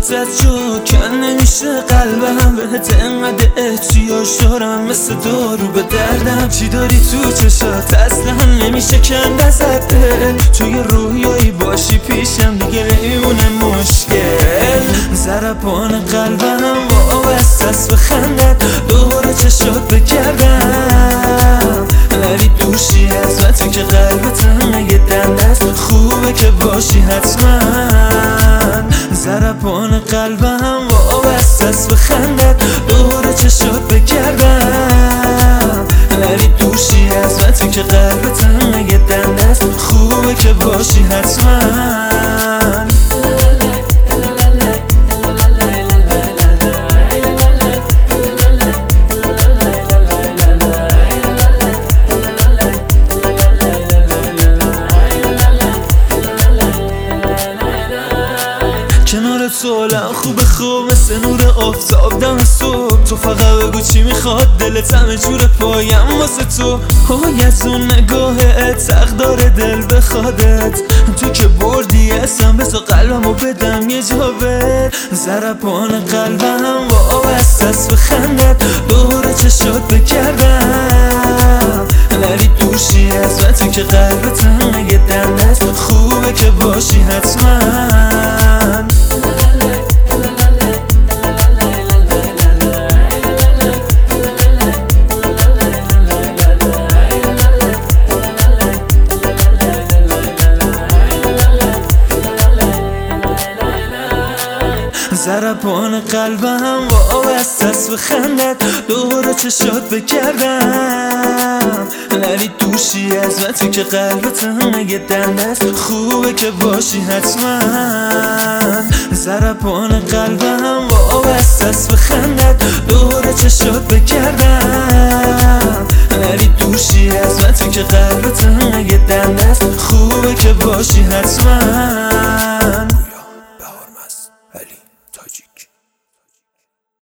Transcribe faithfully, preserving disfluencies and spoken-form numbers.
واسط شد کن نمیشه قلبم بهت انقدر احتیاج دارم مثل دارو به دردم. چی داری تو چشات اصلا نمیشه کند ازت دل، توی رویایی باشی پیشم دیگه نمیمونه مشکل. ضربان قلبم وابسته است به خندت، دوباره چشات بگردم ولی دوشی از من تو که قلبت یه دندست خوبه که باشی حتما. ضربان قلبم وابسته است به خندت، دوباره چشات بگردم ولی دوشی از من تو که قلبت یه دندست خوبه که باشی حتما. کنار تو حالم خوبه خوب مثل نور آفتاب دم صبح. تو فقط بگو چی میخواد دلت همه جور پایم واسه تو. های از اون نگاهت حق داره دل بخوادت، تو که بردی اسم بسا قلبمو بدم یه جا بر. ضربان قلبم وابسته است به خندت، دوباره چشات بگردم ولی دوشی از من تو که قلبت یه دندست خوبه که باشی حتما. ضربان قلبم وابسته است به خندت، دوباره چشات بگردم ولی دوشی از من تو که قلبت یه دندست خوبه که باشی حتما. ضربان قلبم وابسته است به خندت، دوباره چشات بگردم ولی دوشی از من تو که قلبت یه دندست خوبه که باشی حتما.